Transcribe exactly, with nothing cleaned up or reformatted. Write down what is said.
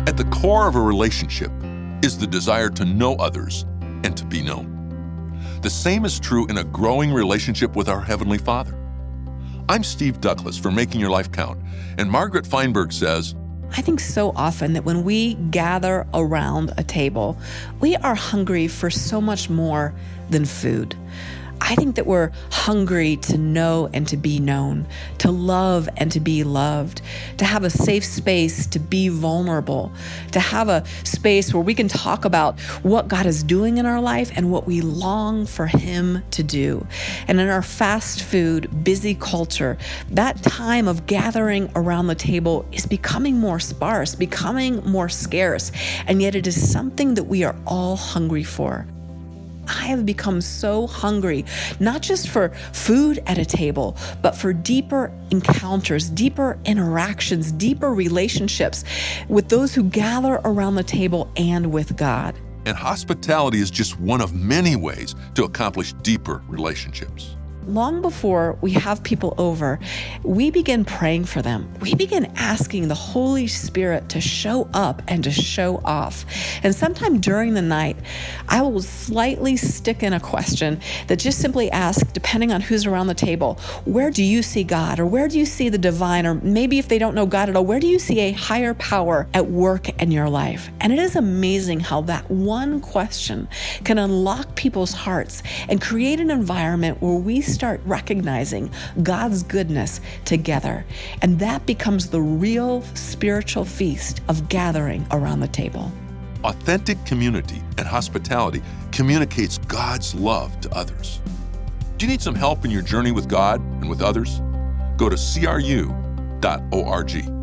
At the core of a relationship is the desire to know others and to be known. The same is true in a growing relationship with our Heavenly Father. I'm Steve Douglas for Making Your Life Count, and Margaret Feinberg says, I think so often that when we gather around a table, we are hungry for so much more than food. I think that we're hungry to know and to be known, to love and to be loved, to have a safe space to be vulnerable, to have a space where we can talk about what God is doing in our life and what we long for Him to do. And in our fast food, busy culture, that time of gathering around the table is becoming more sparse, becoming more scarce, and yet it is something that we are all hungry for. I have become so hungry, not just for food at a table, but for deeper encounters, deeper interactions, deeper relationships with those who gather around the table and with God. And hospitality is just one of many ways to accomplish deeper relationships. Long before we have people over, we begin praying for them. We begin asking the Holy Spirit to show up and to show off. And sometime during the night, I will slightly stick in a question that just simply asks, depending on who's around the table, where do you see God? Or where do you see the divine? Or maybe if they don't know God at all, where do you see a higher power at work in your life? And it is amazing how that one question can unlock people's hearts and create an environment where we start recognizing God's goodness together. And that becomes the real spiritual feast of gathering around the table. Authentic community and hospitality communicates God's love to others. Do you need some help in your journey with God and with others? Go to C R U dot org.